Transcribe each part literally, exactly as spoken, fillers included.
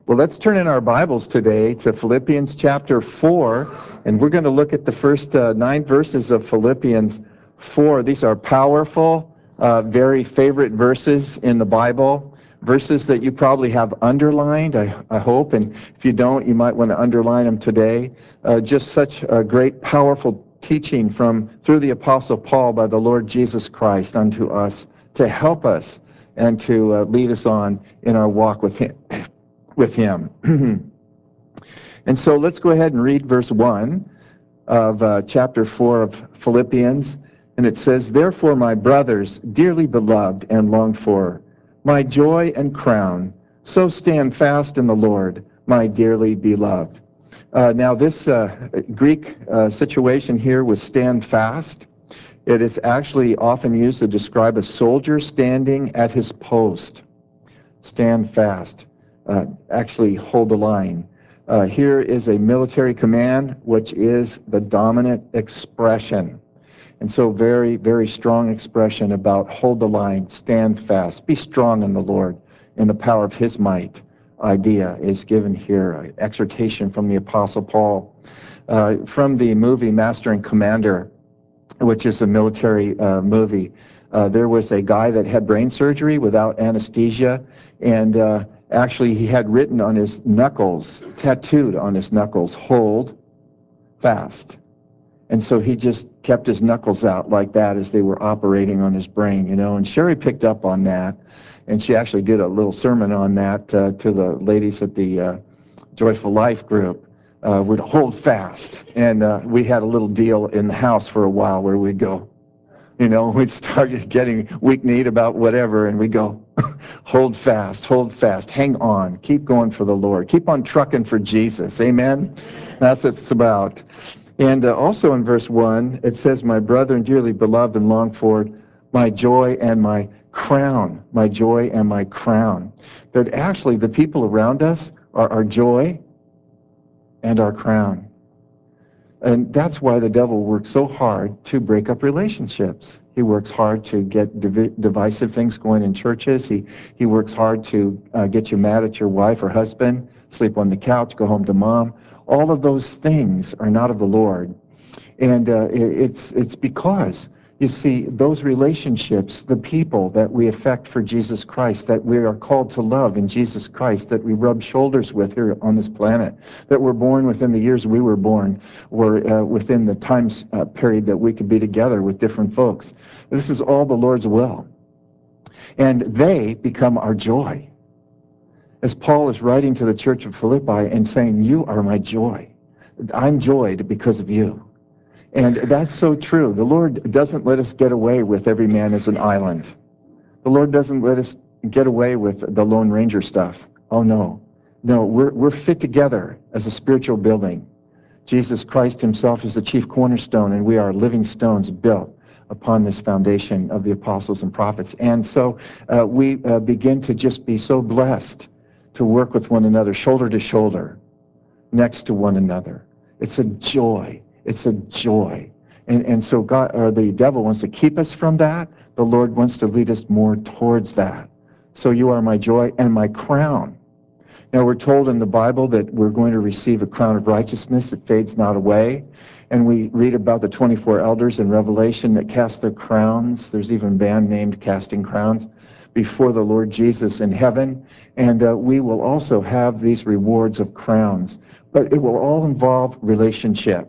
Well, let's turn in our Bibles today to Philippians chapter four, and we're going to look at the first uh, nine verses of Philippians four. These are powerful, uh, very favorite verses in the Bible, verses that you probably have underlined, I, I hope, and if you don't, you might want to underline them today. Uh, just such a great, powerful teaching from through the Apostle Paul by the Lord Jesus Christ unto us to help us and to uh, lead us on in our walk with Him. with him. And so let's go ahead and read verse one of uh, chapter four of Philippians. And it says, "Therefore, my brothers, dearly beloved and longed for, my joy and crown, so stand fast in the Lord, my dearly beloved." Uh, now, this uh, Greek uh, situation here was stand fast. It is actually often used to describe a soldier standing at his post. Stand fast. Uh, actually hold the line. Uh, here is a military command, which is the dominant expression. And so very, very strong expression about hold the line, stand fast, be strong in the Lord, in the power of His might. Idea is given here, an exhortation from the Apostle Paul. Uh, from the movie Master and Commander, which is a military uh, movie, Uh, there was a guy that had brain surgery without anesthesia, and uh, actually he had written on his knuckles, tattooed on his knuckles, hold fast. And so he just kept his knuckles out like that as they were operating on his brain, you know. And Sherry picked up on that, and she actually did a little sermon on that uh, to the ladies at the uh, Joyful Life group. Uh, would hold fast. And uh, we had a little deal in the house for a while where we'd go, you know, we'd start getting weak-kneed about whatever, and we go, hold fast, hold fast, hang on, keep going for the Lord, keep on trucking for Jesus, amen? That's what it's about. And uh, also in verse one, it says, "My brother and dearly beloved and longed for, my joy and my crown," my joy and my crown. That actually the people around us are our joy and our crown. And that's why the devil works so hard to break up relationships. He works hard to get div- divisive things going in churches. He, he works hard to uh, get you mad at your wife or husband, sleep on the couch, go home to mom. All of those things are not of the Lord. And uh, it, it's, it's because, you see, those relationships, the people that we affect for Jesus Christ, that we are called to love in Jesus Christ, that we rub shoulders with here on this planet, that were born within the years we were born, or uh, within the time uh, period that we could be together with different folks. This is all the Lord's will. And they become our joy. As Paul is writing to the church of Philippi and saying, "You are my joy. I'm joyed because of you." And that's so true. The Lord doesn't let us get away with every man as an island. The Lord doesn't let us get away with the Lone Ranger stuff. Oh, no. No, we're, we're fit together as a spiritual building. Jesus Christ Himself is the chief cornerstone, and we are living stones built upon this foundation of the apostles and prophets. And so uh, we uh, begin to just be so blessed to work with one another, shoulder to shoulder, next to one another. It's a joy. It's a joy. And, and so God, or the devil wants to keep us from that. The Lord wants to lead us more towards that. So you are my joy and my crown. Now we're told in the Bible that we're going to receive a crown of righteousness that fades not away. And we read about the twenty-four elders in Revelation that cast their crowns. There's even a band named Casting Crowns before the Lord Jesus in heaven. And uh, we will also have these rewards of crowns. But it will all involve relationship.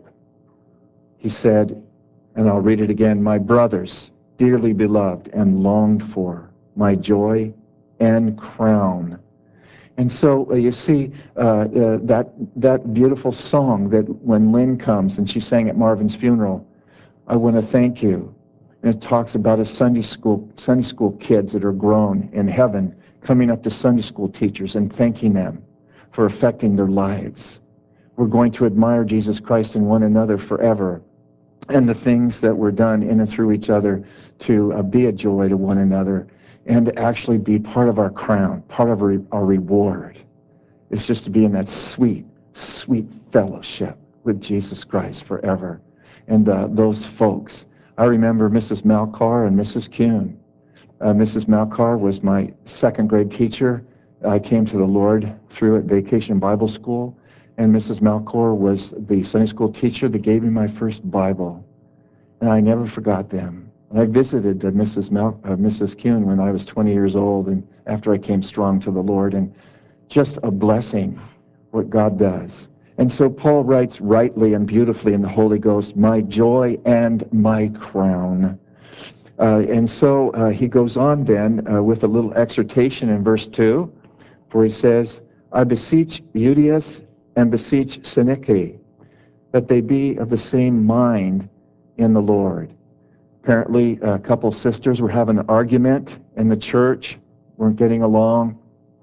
He said, and I'll read it again, "My brothers, dearly beloved and longed for, my joy and crown." And so uh, you see uh, uh, that that beautiful song that when Lynn comes and she sang at Marvin's funeral, "I want to thank you." And it talks about a Sunday school Sunday school kids that are grown in heaven coming up to Sunday school teachers and thanking them for affecting their lives. We're going to admire Jesus Christ in one another forever, and the things that were done in and through each other to uh, be a joy to one another and to actually be part of our crown, part of our, our reward. It's just to be in that sweet, sweet fellowship with Jesus Christ forever. And uh, those folks, I remember Missus Malcar and Missus Kuhn. Uh, Missus Malcar was my second grade teacher I came to the Lord through at Vacation Bible School, and Missus Malcor was the Sunday school teacher that gave me my first Bible, and I never forgot them. And I visited uh, Missus Mal, uh, Missus Kuhn when I was twenty years old, and after I came strong to the Lord, and just a blessing what God does. And so Paul writes rightly and beautifully in the Holy Ghost, my joy and my crown. Uh, and so uh, he goes on then uh, with a little exhortation in verse two, where he says, I beseech Euodias and beseech Syntyche, that they be of the same mind in the Lord. Apparently, a couple sisters were having an argument in the church, weren't getting along.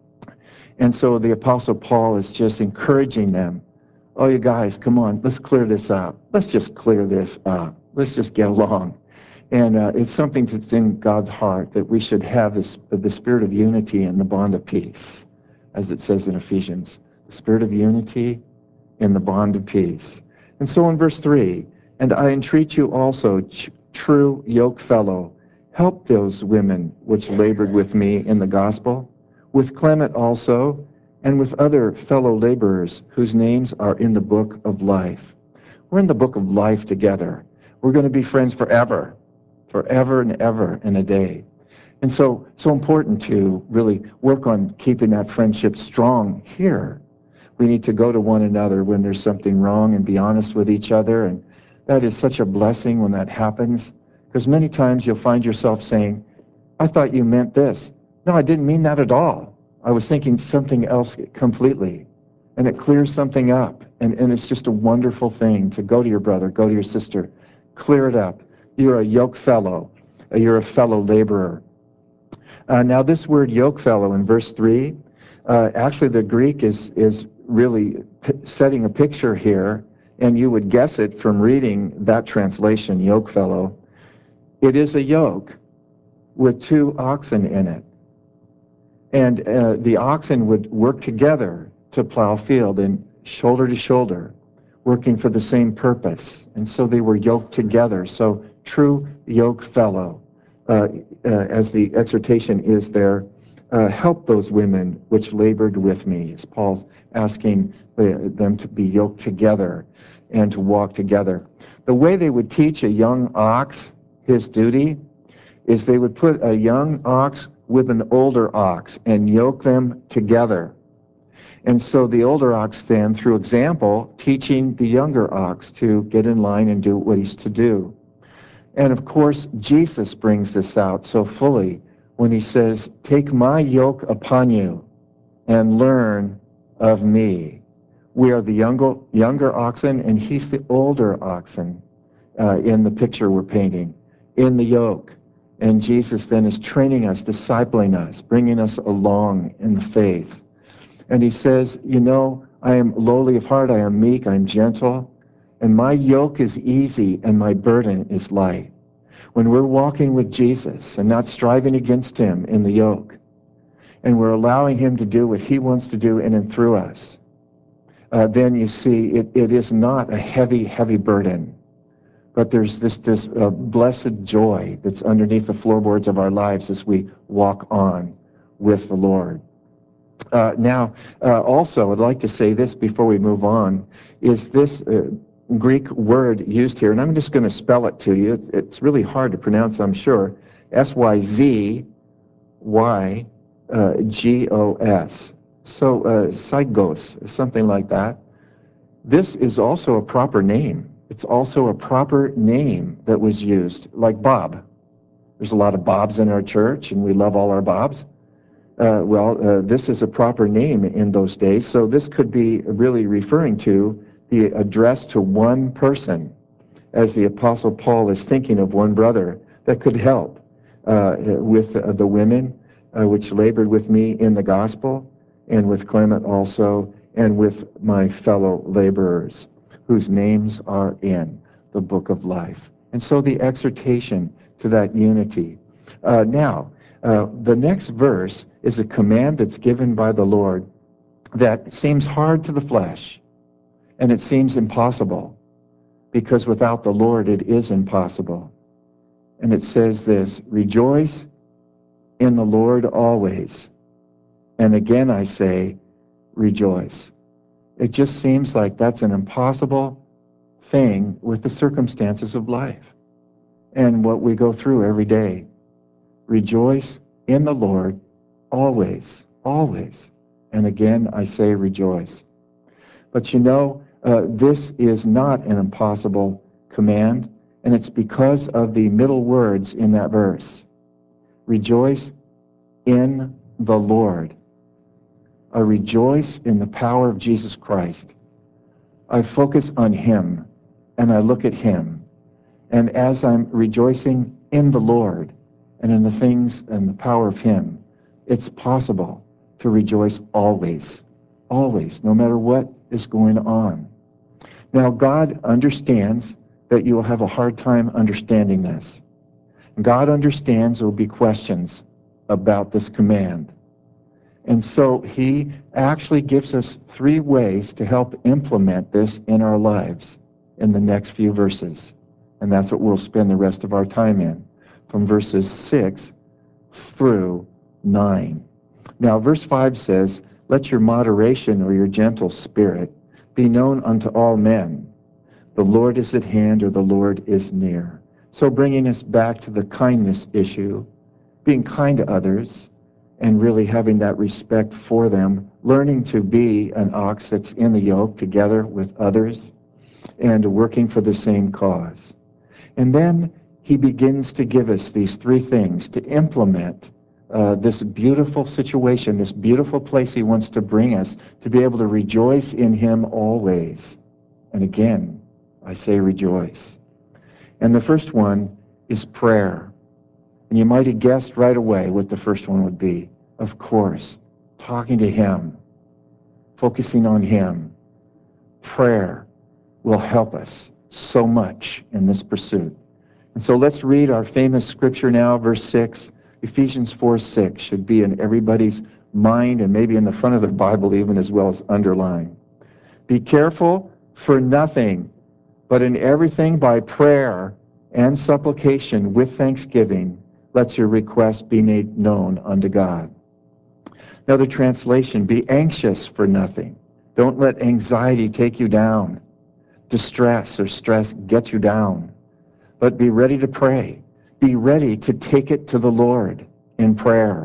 And so the Apostle Paul is just encouraging them. Oh, you guys, come on, let's clear this up. Let's just clear this up. Let's just get along. And uh, it's something that's in God's heart that we should have this, the spirit of unity and the bond of peace, as it says in Ephesians. The spirit of unity in the bond of peace. And so in verse three, and I entreat you also, ch- true yoke fellow, help those women which labored with me in the gospel, with Clement also, and with other fellow laborers whose names are in the book of life. We're in the book of life together. We're going to be friends forever, forever and ever and a day. And so, so important to really work on keeping that friendship strong here. We need to go to one another when there's something wrong and be honest with each other. And that is such a blessing when that happens. Because many times you'll find yourself saying, I thought you meant this. No, I didn't mean that at all. I was thinking something else completely. And it clears something up. And, and it's just a wonderful thing to go to your brother, go to your sister, clear it up. You're a yoke fellow. You're a fellow laborer. Uh, now this word yoke fellow in verse three, uh, actually the Greek is, is really p- setting a picture here, and you would guess it from reading that translation, yoke fellow. It is a yoke with two oxen in it. And uh, the oxen would work together to plow a field and shoulder to shoulder, working for the same purpose. And so they were yoked together. So true yoke fellow, uh, uh, as the exhortation is there, uh, help those women which labored with me, as Paul's asking the, them to be yoked together and to walk together. The way they would teach a young ox his duty is they would put a young ox with an older ox and yoke them together. And so the older ox then, through example, teaching the younger ox to get in line and do what he's to do. And of course, Jesus brings this out so fully when he says, take my yoke upon you and learn of me. We are the younger, younger oxen, and he's the older oxen uh, in the picture we're painting, in the yoke. And Jesus then is training us, discipling us, bringing us along in the faith. And he says, you know, I am lowly of heart, I am meek, I am gentle, and my yoke is easy and my burden is light. When we're walking with Jesus and not striving against him in the yoke, and we're allowing him to do what he wants to do in and through us, uh, then you see it, it is not a heavy, heavy burden. But there's this, this uh, blessed joy that's underneath the floorboards of our lives as we walk on with the Lord. Uh, now, uh, also, I'd like to say this before we move on, is this uh, Greek word used here, and I'm just going to spell it to you. It's, it's really hard to pronounce, I'm sure. S Y Z Y G O S. So, uh, Zygos, something like that. This is also a proper name. It's also a proper name that was used, like Bob. There's a lot of Bobs in our church, and we love all our Bobs. Uh, well, uh, this is a proper name in those days, so this could be really referring to the address to one person, as the Apostle Paul is thinking of one brother that could help uh, with uh, the women uh, which labored with me in the gospel, and with Clement also, and with my fellow laborers, whose names are in the book of life. And so the exhortation to that unity. Uh, now, uh, the next verse is a command that's given by the Lord that seems hard to the flesh, and it seems impossible, because without the Lord it is impossible. And it says this, rejoice in the Lord always. And again, I say, rejoice. It just seems like that's an impossible thing with the circumstances of life and what we go through every day. Rejoice in the Lord always, always. And again, I say rejoice. But you know, uh, this is not an impossible command, and it's because of the middle words in that verse. Rejoice in the Lord. I rejoice in the power of Jesus Christ. I focus on him, and I look at him. And as I'm rejoicing in the Lord and in the things and the power of him, it's possible to rejoice always, always, no matter what is going on. Now, God understands that you will have a hard time understanding this. God understands there will be questions about this command. And so he actually gives us three ways to help implement this in our lives in the next few verses. And that's what we'll spend the rest of our time in, from verses six through nine. Now, verse five says, let your moderation or your gentle spirit be known unto all men. The Lord is at hand, or the Lord is near. So bringing us back to the kindness issue, being kind to others, and really having that respect for them, learning to be an ox that's in the yoke together with others, and working for the same cause. And then he begins to give us these three things to implement uh, this beautiful situation, this beautiful place he wants to bring us, to be able to rejoice in him always. And again, I say rejoice. And the first one is prayer. And you might have guessed right away what the first one would be. Of course, talking to him, focusing on him. Prayer will help us so much in this pursuit. And so let's read our famous scripture now, verse six. Ephesians four six should be in everybody's mind and maybe in the front of their Bible even, as well as underlined. Be careful for nothing, but in everything by prayer and supplication with thanksgiving, let your requests be made known unto God. Another translation, be anxious for nothing. Don't let anxiety take you down. Distress or stress get you down. But be ready to pray. Be ready to take it to the Lord in prayer.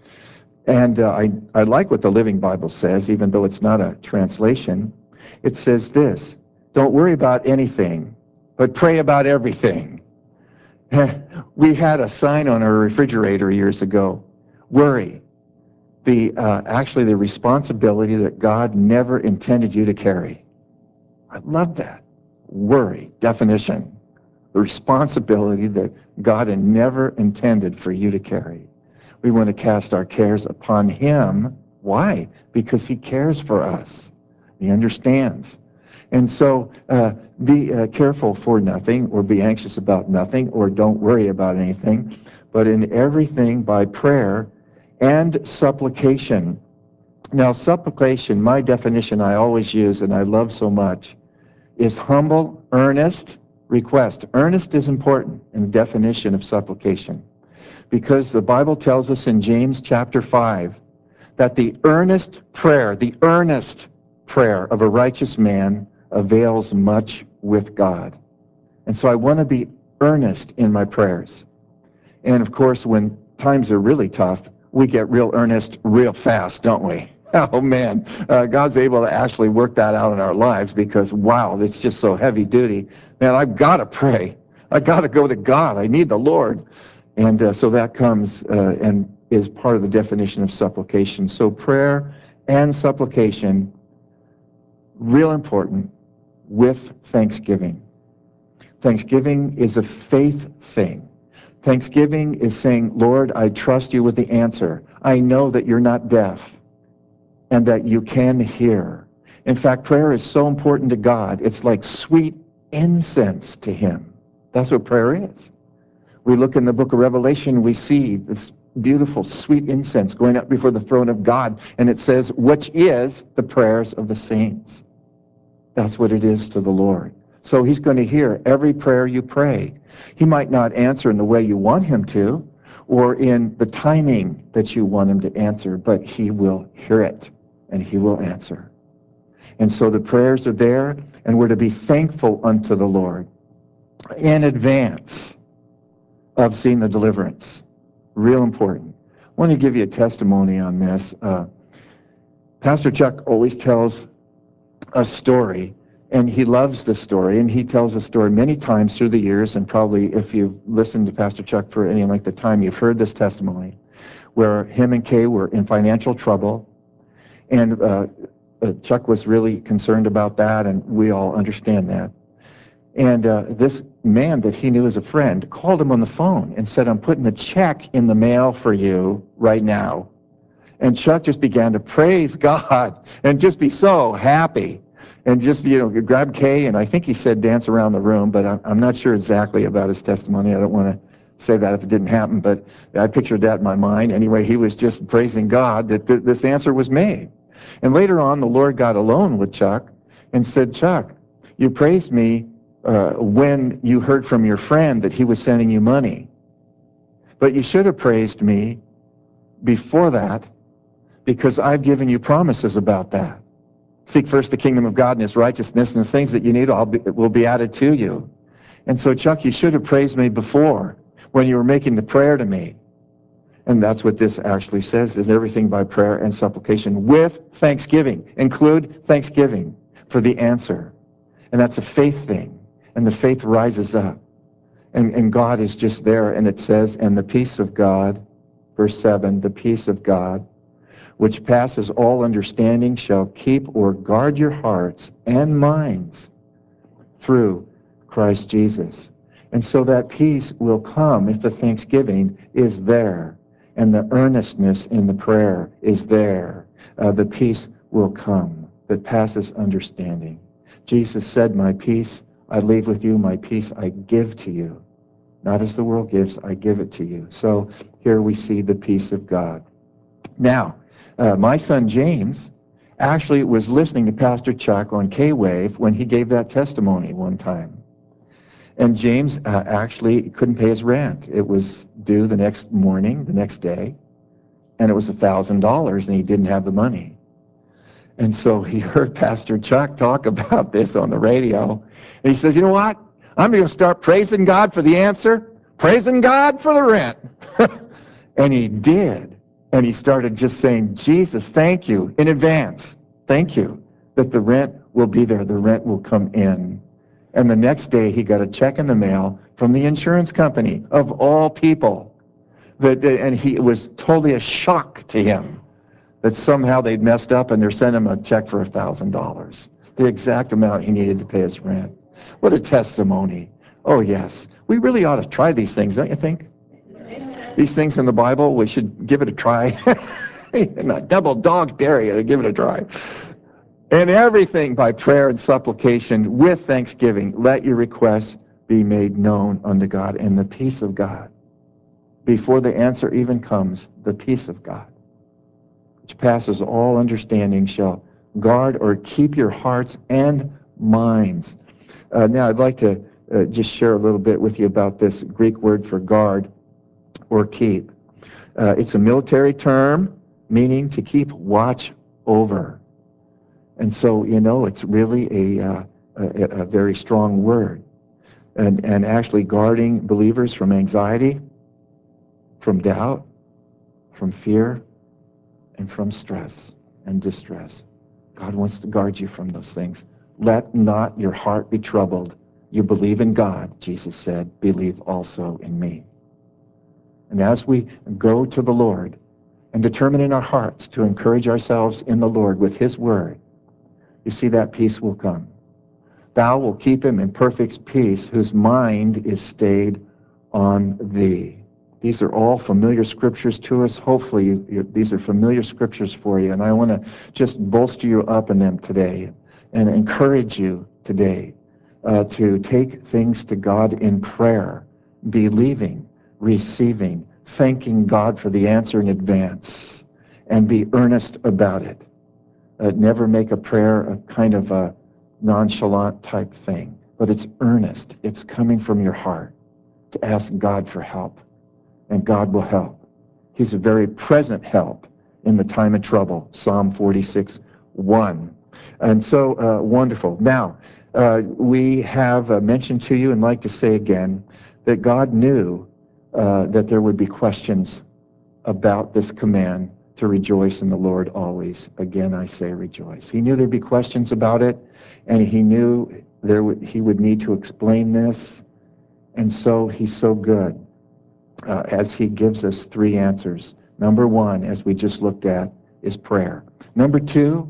And uh, I, I like what the Living Bible says, even though it's not a translation. It says this, don't worry about anything, but pray about everything. We had a sign on our refrigerator years ago, worry. The uh, actually the responsibility that God never intended you to carry. I love that. Worry, definition. The responsibility that God had never intended for you to carry. We want to cast our cares upon him. Why? Because he cares for us. He understands. And so uh, be uh, careful for nothing, or be anxious about nothing, or don't worry about anything, but in everything by prayer and supplication. Now, supplication, my definition I always use and I love so much, is humble, earnest request. Earnest is important in the definition of supplication, because the Bible tells us in James chapter five that the earnest prayer, the earnest prayer of a righteous man avails much with God. And so I want to be earnest in my prayers. And of course, when times are really tough, we get real earnest real fast, don't we? Oh man, uh, God's able to actually work that out in our lives, because wow, it's just so heavy duty. Man, I've got to pray. I got to go to God. I need the Lord. And uh, so that comes uh, and is part of the definition of supplication. So prayer and supplication, real important, with thanksgiving. Thanksgiving is a faith thing. Thanksgiving is saying, Lord, I trust you with the answer. I know that you're not deaf and that you can hear. In fact, prayer is so important to God. It's like sweet incense to him. That's what prayer is. We look in the book of Revelation, we see this beautiful, sweet incense going up before the throne of God, and it says, which is the prayers of the saints. That's what it is to the Lord. So he's going to hear every prayer you pray. He might not answer in the way you want him to, or in the timing that you want him to answer, but he will hear it and he will answer. And so the prayers are there, and we're to be thankful unto the Lord in advance of seeing the deliverance. Real important. I want to give you a testimony on this. Uh, Pastor Chuck always tells a story, and he loves the story, and he tells a story many times through the years, and probably if you've listened to Pastor Chuck for any length of time, you've heard this testimony, where him and Kay were in financial trouble, and uh, uh, Chuck was really concerned about that, and we all understand that. And uh, this man that he knew as a friend called him on the phone and said, I'm putting a check in the mail for you right now. And Chuck just began to praise God and just be so happy. And just, you know, grab Kay, and I think he said dance around the room, but I'm, I'm not sure exactly about his testimony. I don't want to say that if it didn't happen, but I pictured that in my mind. Anyway, he was just praising God that th- this answer was made. And later on, the Lord got alone with Chuck and said, Chuck, you praised me uh, when you heard from your friend that he was sending you money. But you should have praised me before that, because I've given you promises about that. Seek first the kingdom of God and his righteousness, and the things that you need all be, will be added to you. And so, Chuck, you should have praised me before, when you were making the prayer to me. And that's what this actually says, is everything by prayer and supplication with thanksgiving. Include thanksgiving for the answer. And that's a faith thing. And the faith rises up. And, and God is just there. And it says, and the peace of God, verse seven, the peace of God, which passes all understanding, shall keep or guard your hearts and minds through Christ Jesus. And so that peace will come if the thanksgiving is there and the earnestness in the prayer is there. Uh, the peace will come that passes understanding. Jesus said, my peace I leave with you, my peace I give to you. Not as the world gives, I give it to you. So here we see the peace of God. Now, uh, my son James actually was listening to Pastor Chuck on K-Wave when he gave that testimony one time. And James uh, actually couldn't pay his rent. It was due the next morning, the next day, and it was one thousand dollars, and he didn't have the money. And so he heard Pastor Chuck talk about this on the radio, and he says, you know what? I'm going to start praising God for the answer, praising God for the rent. And he did. And he started just saying, Jesus, thank you in advance. Thank you that the rent will be there. The rent will come in. And the next day he got a check in the mail from the insurance company, of all people. That, and he, it was totally a shock to him that somehow they'd messed up and they're sending him a check for one thousand dollars, the exact amount he needed to pay his rent. What a testimony. Oh, yes. We really ought to try these things, don't you think? These things in the Bible, we should give it a try. Not double dog dare you to give it a try. And everything by prayer and supplication with thanksgiving, let your requests be made known unto God. And the peace of God, before the answer even comes, the peace of God, which passes all understanding, shall guard or keep your hearts and minds. Uh, now, I'd like to uh, just share a little bit with you about this Greek word for guard or keep. Uh, it's a military term meaning to keep watch over. And so, you know, it's really a, uh, a, a very strong word. And, and actually guarding believers from anxiety, from doubt, from fear, and from stress and distress. God wants to guard you from those things. Let not your heart be troubled. You believe in God, Jesus said, believe also in me. And as we go to the Lord and determine in our hearts to encourage ourselves in the Lord with his word, you see that peace will come. Thou will keep him in perfect peace whose mind is stayed on thee. These are all familiar scriptures to us. Hopefully you, you, these are familiar scriptures for you, and I want to just bolster you up in them today and encourage you today uh, to take things to God in prayer, believing, receiving, thanking God for the answer in advance, and be earnest about it. Uh, never make a prayer a kind of a nonchalant type thing, but it's earnest. It's coming from your heart to ask God for help and God will help. He's a very present help in the time of trouble, Psalm forty-six, one. And so uh, wonderful. Now, uh, we have uh, mentioned to you and like to say again that God knew uh, that there would be questions about this command to rejoice in the Lord always. Again, I say rejoice. He knew there'd be questions about it, and he knew there would, he would need to explain this. And so he's so good uh, as he gives us three answers. Number one, as we just looked at, is prayer. Number two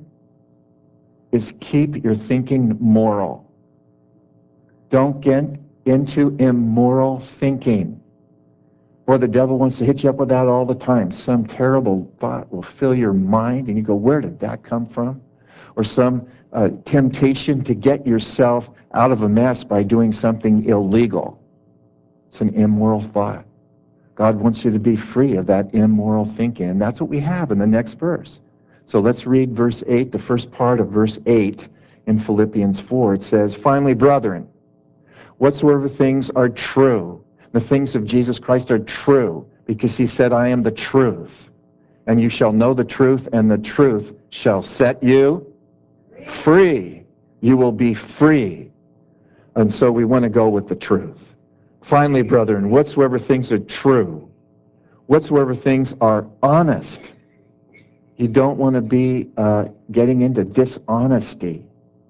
is keep your thinking moral. Don't get into immoral thinking. Or the devil wants to hit you up with that all the time. Some terrible thought will fill your mind, and you go, where did that come from? Or some uh, temptation to get yourself out of a mess by doing something illegal. It's an immoral thought. God wants you to be free of that immoral thinking, and that's what we have in the next verse. So let's read verse eight, the first part of verse eight in Philippians four. It says, finally, brethren, whatsoever things are true, the things of Jesus Christ are true, because he said, I am the truth. And you shall know the truth, and the truth shall set you free. You will be free. And so we want to go with the truth. Finally, brethren, whatsoever things are true, whatsoever things are honest. You don't want to be uh, getting into dishonesty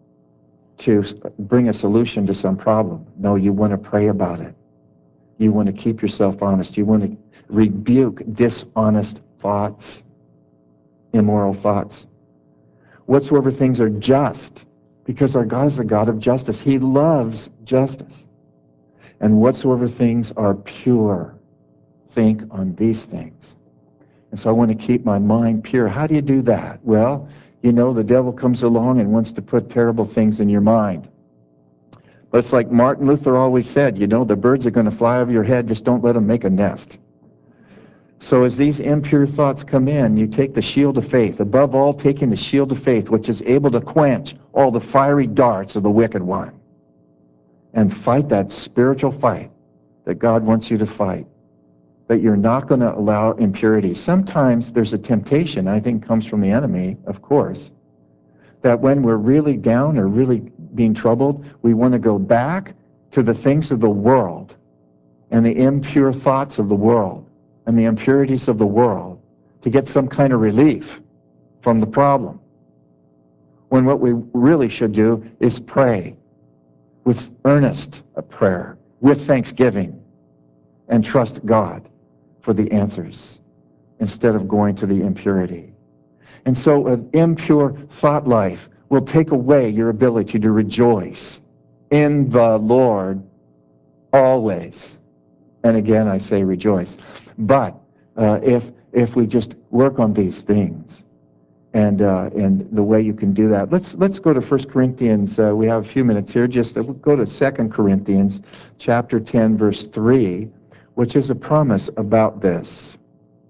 to bring a solution to some problem. No, you want to pray about it. You want to keep yourself honest. You want to rebuke dishonest thoughts, immoral thoughts. Whatsoever things are just, because our God is a God of justice. He loves justice. And whatsoever things are pure, think on these things. And so I want to keep my mind pure. How do you do that? Well, you know, the devil comes along and wants to put terrible things in your mind. But it's like Martin Luther always said, you know, the birds are going to fly over your head, just don't let them make a nest. So as these impure thoughts come in, you take the shield of faith. Above all, taking the shield of faith, which is able to quench all the fiery darts of the wicked one. And fight that spiritual fight that God wants you to fight. That you're not going to allow impurity. Sometimes there's a temptation, I think comes from the enemy, of course, that when we're really down or really being troubled, we want to go back to the things of the world and the impure thoughts of the world and the impurities of the world to get some kind of relief from the problem. When what we really should do is pray with earnest prayer, with thanksgiving, and trust God for the answers instead of going to the impurity. And so an impure thought life will take away your ability to rejoice in the Lord always. And again, I say rejoice. But uh, if if we just work on these things, and uh, and the way you can do that, let's let's go to First Corinthians. Uh, we have a few minutes here. Just uh, we'll go to Second Corinthians, chapter ten, verse three, which is a promise about this.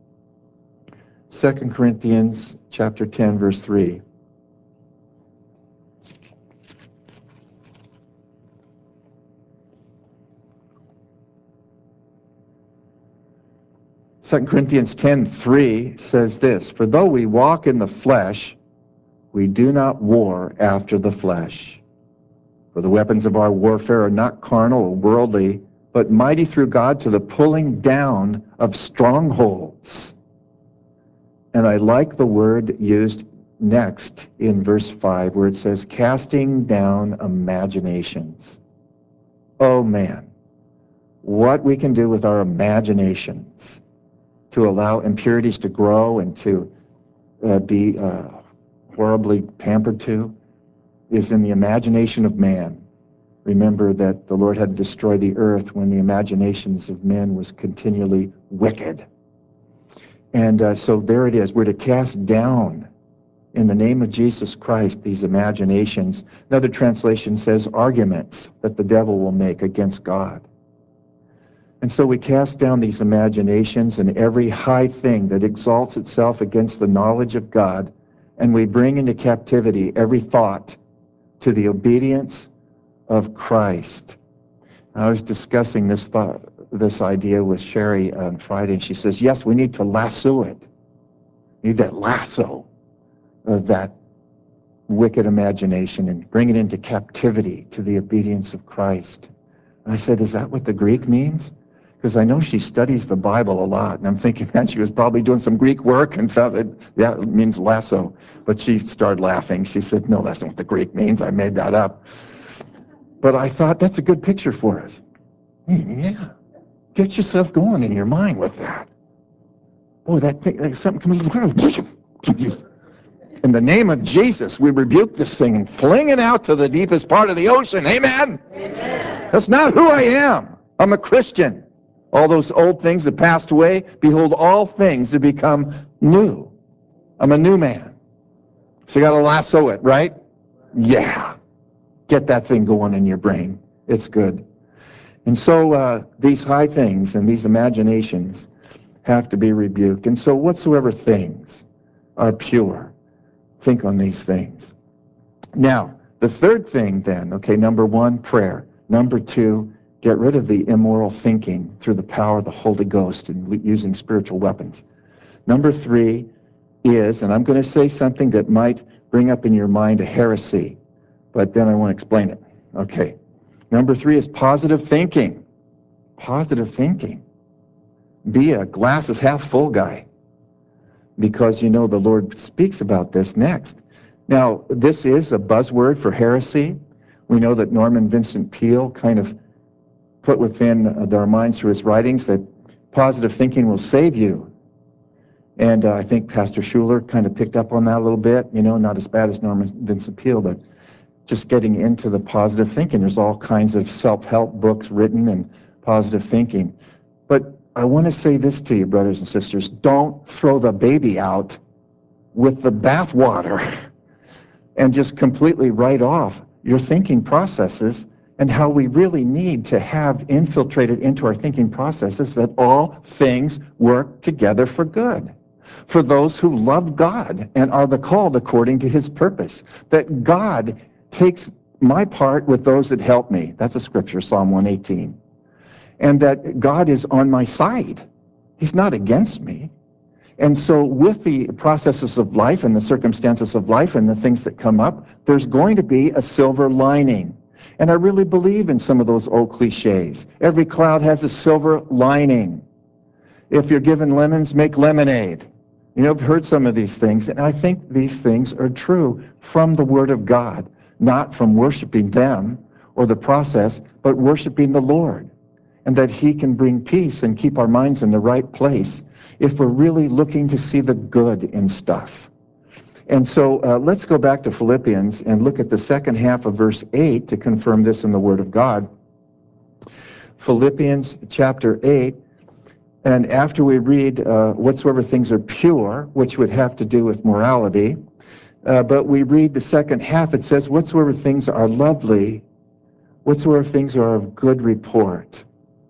Second Corinthians, chapter ten, verse three. Second Corinthians ten three says this, for though we walk in the flesh, we do not war after the flesh. For the weapons of our warfare are not carnal or worldly, but mighty through God to the pulling down of strongholds. And I like the word used next in verse five, where it says, casting down imaginations. Oh man, what we can do with our imaginations to allow impurities to grow and to uh, be uh, horribly pampered to is in the imagination of man. Remember that the Lord had to destroy the earth when the imaginations of men was continually wicked. And uh, so there it is. We're to cast down in the name of Jesus Christ these imaginations. Another translation says arguments that the devil will make against God. And so we cast down these imaginations and every high thing that exalts itself against the knowledge of God, and we bring into captivity every thought to the obedience of Christ. I was discussing this thought, this idea with Sherry on Friday, and she says, yes, we need to lasso it. We need that lasso of that wicked imagination and bring it into captivity to the obedience of Christ. And I said, is that what the Greek means? Because I know she studies the Bible a lot, and I'm thinking, man, she was probably doing some Greek work and found that, yeah, it means lasso. But she started laughing. She said, no, that's not what the Greek means. I made that up. But I thought that's a good picture for us. Yeah, get yourself going in your mind with that. Boy, that thing, like something comes. In the name of Jesus, we rebuke this thing and fling it out to the deepest part of the ocean. Amen? Amen. That's not who I am. I'm a Christian. All those old things that passed away, behold, all things have become new. I'm a new man. So you got to lasso it, right? Yeah. Get that thing going in your brain. It's good. And so uh, these high things and these imaginations have to be rebuked. And so whatsoever things are pure, think on these things. Now, the third thing then, okay, number one, prayer. Number two, get rid of the immoral thinking through the power of the Holy Ghost and using spiritual weapons. Number three is, and I'm going to say something that might bring up in your mind a heresy, but then I want to explain it. Okay. Number three is positive thinking. Positive thinking. Be a glass is half full guy, because you know the Lord speaks about this next. Now, this is a buzzword for heresy. We know that Norman Vincent Peale kind of put within our minds through his writings that positive thinking will save you. And uh, I think Pastor Schuler kind of picked up on that a little bit, you know, not as bad as Norman Vincent Peale, but just getting into the positive thinking. There's all kinds of self-help books written and positive thinking. But I want to say this to you, brothers and sisters. Don't throw the baby out with the bathwater and just completely write off your thinking processes and how we really need to have infiltrated into our thinking processes that all things work together for good, for those who love God and are the called according to his purpose. That God takes my part with those that help me. That's a scripture, Psalm one eighteen. And that God is on my side. He's not against me. And so with the processes of life and the circumstances of life and the things that come up, there's going to be a silver lining. And I really believe in some of those old cliches. Every cloud has a silver lining. If you're given lemons, make lemonade. You know, I've heard some of these things, and I think these things are true from the Word of God, not from worshiping them or the process, but worshiping the Lord. And that he can bring peace and keep our minds in the right place if we're really looking to see the good in stuff. And so uh, let's go back to Philippians and look at the second half of verse eight to confirm this in the Word of God. Philippians chapter eight, and after we read uh, whatsoever things are pure, which would have to do with morality, uh, but we read the second half, it says, whatsoever things are lovely, whatsoever things are of good report.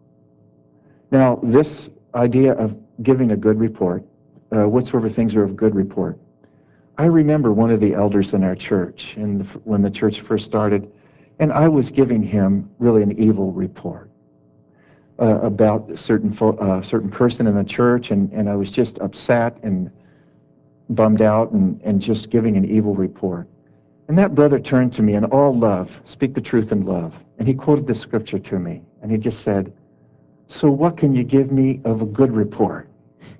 Now, this idea of giving a good report, uh, whatsoever things are of good report. I remember one of the elders in our church, and when the church first started, and I was giving him really an evil report uh, about a certain, fo- uh, certain person in the church, and, and I was just upset and bummed out and, and just giving an evil report. And that brother turned to me in all love, speak the truth in love, and he quoted this scripture to me, and he just said, so what can you give me of a good report?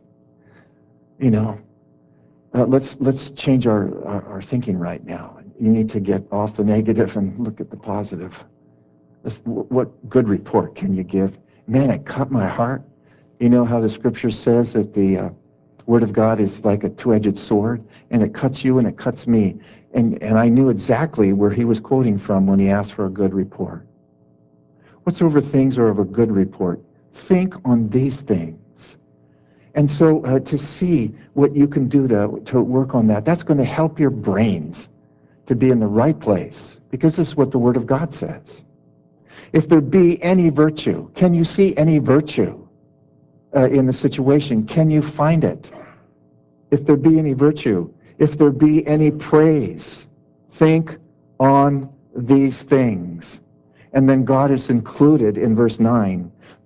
You know, uh, let's let's change our, our, our thinking right now. You need to get off the negative and look at the positive. Let's, what good report can you give? Man, it cut my heart. You know how the scripture says that the uh, Word of God is like a two-edged sword, and it cuts you and it cuts me. And, and I knew exactly where he was quoting from when he asked for a good report. Whatsoever things are of a good report, think on these things. And so uh, to see what you can do to, to work on that, that's going to help your brains to be in the right place, because this is what the Word of God says. If there be any virtue, can you see any virtue uh, in the situation? Can you find it? If there be any virtue, if there be any praise, think on these things. And then God is included in verse nine,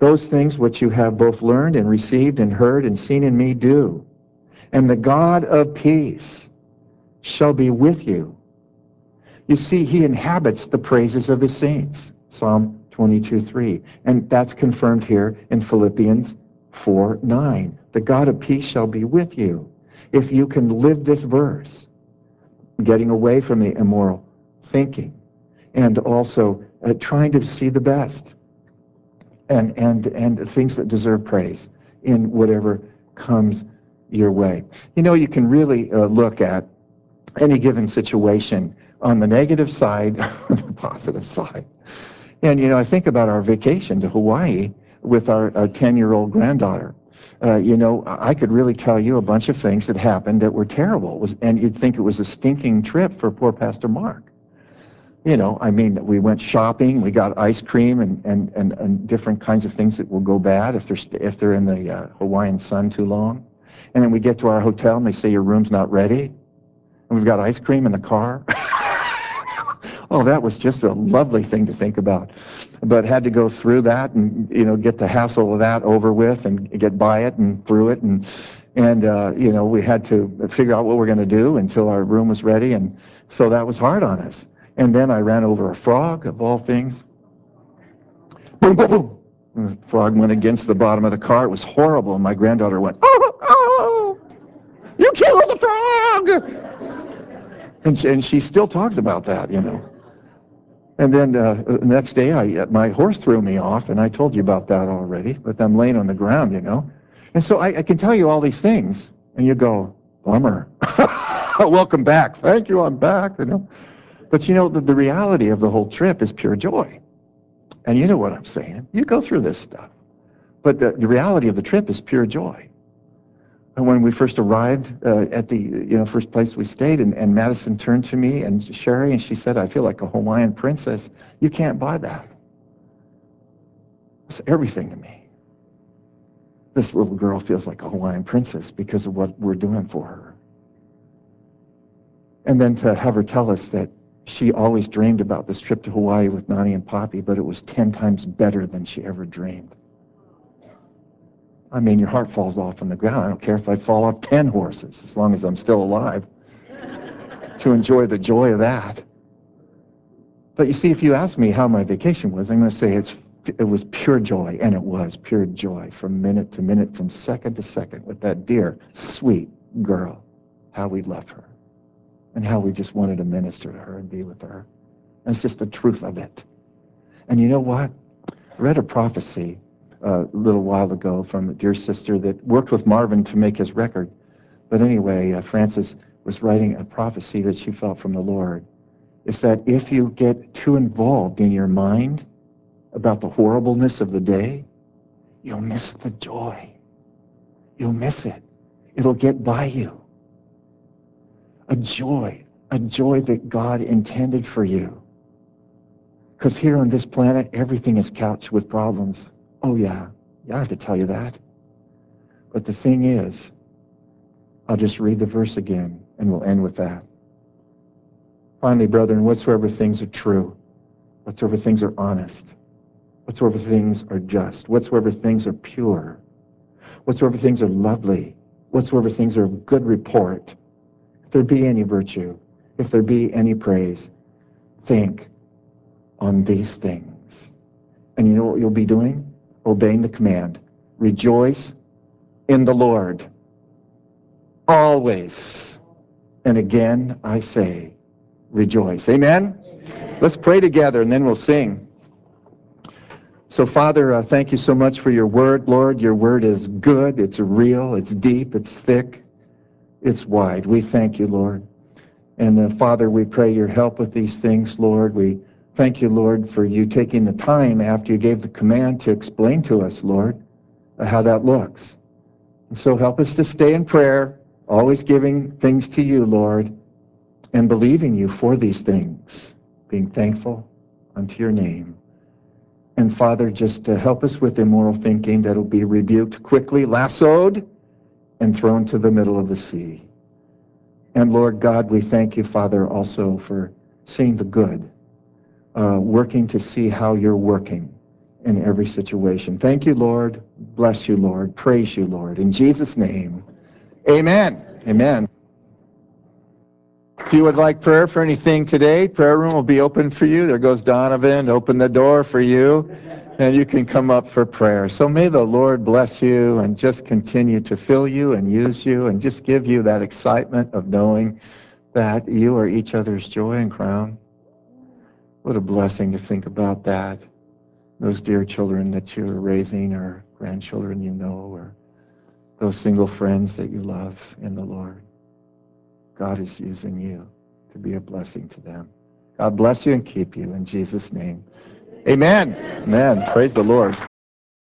those things which you have both learned and received and heard and seen in me do. And the God of peace shall be with you. You see, he inhabits the praises of his saints. Psalm twenty-two three. And that's confirmed here in Philippians four nine. The God of peace shall be with you. If you can live this verse, getting away from the immoral thinking, and also uh, trying to see the best and, and, and things that deserve praise in whatever comes your way. You know, you can really uh, look at any given situation on the negative side, the positive side. And, you know, I think about our vacation to Hawaii with our ten-year-old granddaughter. Uh, you know, I could really tell you a bunch of things that happened that were terrible, was, and you'd think it was a stinking trip for poor Pastor Mark. You know, I mean, we went shopping, we got ice cream and, and, and, and different kinds of things that will go bad if they're, st- if they're in the uh, Hawaiian sun too long. And then we get to our hotel and they say your room's not ready. And we've got ice cream in the car. Oh, that was just a lovely thing to think about. But had to go through that and, you know, get the hassle of that over with and get by it and through it. And, and uh, you know, we had to figure out what we're going to do until our room was ready. And so that was hard on us. And then I ran over a frog, of all things. Boom, boom, boom. And the frog went against the bottom of the car. It was horrible. And my granddaughter went, oh, oh, you killed the frog! And she, and she still talks about that, you know. And then uh, the next day, I, my horse threw me off, and I told you about that already, but I'm laying on the ground, you know. And so I, I can tell you all these things, and you go, bummer. Welcome back. Thank you, I'm back, you know. But you know, the, the reality of the whole trip is pure joy. And you know what I'm saying. You go through this stuff. But the, the reality of the trip is pure joy. And when we first arrived uh, at the you know first place we stayed, and, and Madison turned to me and Sherry, and she said, I feel like a Hawaiian princess. You can't buy that. It's everything to me. This little girl feels like a Hawaiian princess because of what we're doing for her. And then to have her tell us that she always dreamed about this trip to Hawaii with Nani and Poppy, but it was ten times better than she ever dreamed. I mean, your heart falls off on the ground. I don't care if I fall off ten horses, as long as I'm still alive, to enjoy the joy of that. But you see, if you ask me how my vacation was, I'm going to say it's, it was pure joy, and it was pure joy from minute to minute, from second to second, with that dear, sweet girl, how we loved her, and how we just wanted to minister to her and be with her. And it's just the truth of it. And you know what? I read a prophecy uh, a little while ago from a dear sister that worked with Marvin to make his record. But anyway, uh, Frances was writing a prophecy that she felt from the Lord. It's that if you get too involved in your mind about the horribleness of the day, you'll miss the joy. You'll miss it. It'll get by you. A joy, a joy that God intended for you. Because here on this planet, everything is couched with problems. Oh yeah, yeah, I have to tell you that. But the thing is, I'll just read the verse again, and we'll end with that. Finally, brethren, whatsoever things are true, whatsoever things are honest, whatsoever things are just, whatsoever things are pure, whatsoever things are lovely, whatsoever things are of good report, if there be any virtue, if there be any praise, think on these things. And you know what you'll be doing? Obeying the command. Rejoice in the Lord always. And again, I say, rejoice. Amen? Amen. Let's pray together, and then we'll sing. So, Father, uh, thank you so much for your word, Lord. Your word is good. It's real. It's deep. It's thick. It's wide. We thank you, Lord. And, uh, Father, we pray your help with these things, Lord. We thank you, Lord, for you taking the time after you gave the command to explain to us, Lord, uh, how that looks. And so help us to stay in prayer, always giving things to you, Lord, and believing you for these things, being thankful unto your name. And Father, just to help us with immoral thinking that'll be rebuked quickly, lassoed, and thrown to the middle of the sea. And Lord God, we thank you, Father, also for seeing the good, uh, working to see how you're working in every situation. Thank you, Lord. Bless you, Lord. Praise you, Lord. In Jesus' name, amen. Amen. If you would like prayer for anything today, prayer room will be open for you. There goes Donovan to open the door for you, and you can come up for prayer. So may the Lord bless you and just continue to fill you and use you and just give you that excitement of knowing that you are each other's joy and crown. What a blessing to think about that. Those dear children that you're raising, or grandchildren you know, or those single friends that you love in the Lord. God is using you to be a blessing to them. God bless you and keep you in Jesus' name. Amen. Amen. Praise the Lord.